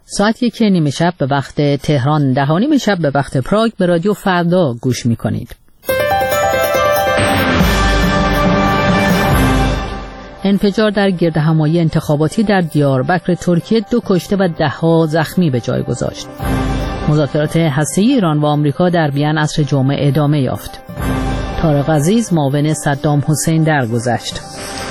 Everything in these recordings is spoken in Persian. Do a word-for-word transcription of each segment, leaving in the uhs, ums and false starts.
ساعت یک نیمه شب به وقت تهران، ده و نیم شب به وقت پراگ به رادیو فردا گوش می کنید. انفجار در گردهمایی انتخاباتی در دیاربکر ترکیه دو کشته و ده ها زخمی به جای گذاشت. مذاکرات هسته‌ای ایران و آمریکا در وین عصر جمعه ادامه یافت. طارق عزیز معاون صدام حسین درگذشت.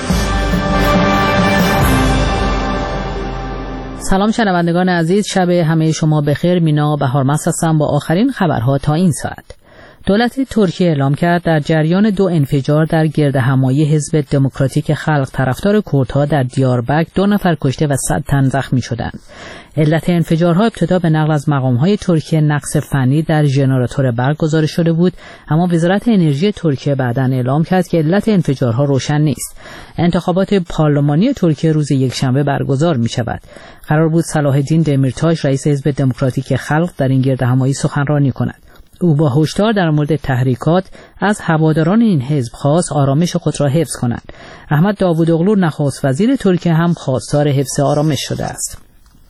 سلام شنوندگان عزیز، شب همه شما بخیر. مینا بهارمست هستم با آخرین خبرها تا این ساعت. دولت ترکیه اعلام کرد در جریان دو انفجار در گردهمایی حزب دموکراتیک خلق طرفدار کردها در دیاربکر دو نفر کشته و صد تن زخمی شدند. علت انفجارها ابتدا به نقل از مقام‌های ترکیه نقص فنی در ژنراتور برق گزارش شده بود، اما وزارت انرژی ترکیه بعداً اعلام کرد که علت انفجارها روشن نیست. انتخابات پارلمانی ترکیه روز یکشنبه برگزار می‌شود. قرار بود صلاح الدین دمیرتاش رئیس حزب دموکراتیک خلق در این گردهمایی سخنرانی کند. او با هشدار در مورد تحریکات از هواداران این حزب خواست آرامش خود را حفظ کنند. احمد داوودوغلو نخست وزیر ترکیه هم خواستار حفظ آرامش شده است.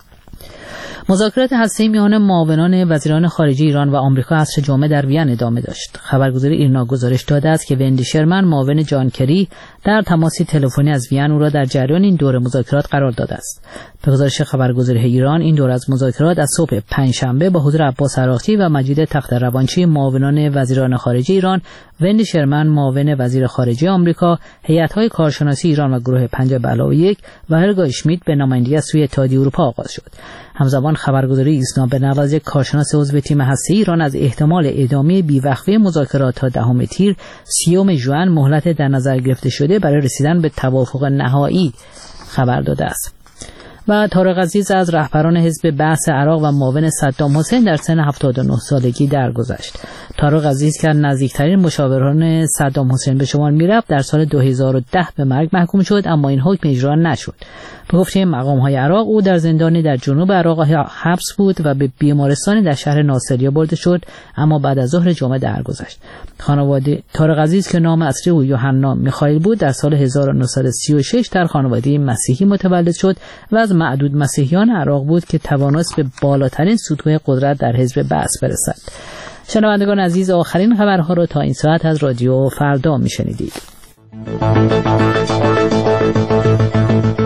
مذاکرات هسته‌ای میان معاونان وزیران خارجه ایران و آمریکا عصر جمعه در وین ادامه داشت. خبرگزاری ایرنا گزارش داده است که وندی شرمن معاون جان کری در تماسی تلفنی از وین او را در جریان این دور مذاکرات قرار داده است. به گزارش خبرگزاری ایران این دور از مذاکرات از صبح پنجشنبه با حضور عباس عراقچی و مجید تخت‌روانچی معاونان وزیران خارجه ایران، وندی شرمن معاون وزیر خارجه آمریکا، هیئت‌های کارشناسی ایران و گروه پنج به علاوه یک و هلگا اشمیت به نمایندگی از سوی اتحادیه اروپا آغاز شد. همزمان خبرگزاری ایسنا به نقل از یک کارشناس عضو تیم هسته‌ای ایران از احتمال ادامه بیوقفه مذاکرات تا دهم تیر سیوم ژوئن مهلت در نظر گرفته شده برای رسیدن به توافق نهایی خبر داده است. و طارق عزیز از رهبران حزب بعث عراق و معاون صدام حسین در سن هفتاد و نه سالگی درگذشت. طارق عزیز که نزدیکترین مشاوران صدام حسین به شمار می‌رفت در سال دو هزار و ده به مرگ محکوم شد، اما این حکم اجرا نشد. به گفته مقام‌های عراق او در زندانی در جنوب عراق حبس بود و به بیمارستانی در شهر ناصریه برده شد، اما بعد از ظهر جمعه درگذشت. خانواده طارق عزیز که نام اصلی او یوحنا میخائیل بود در سال هزار و نهصد و سی و شش در خانواده مسیحی متولد شد و از معدود مسیحیان عراق بود که توانست به بالاترین سطوح قدرت در حزب بعث برسد. شنوندگان عزیز، آخرین خبرها را تا این ساعت از رادیو فردا میشنیدید.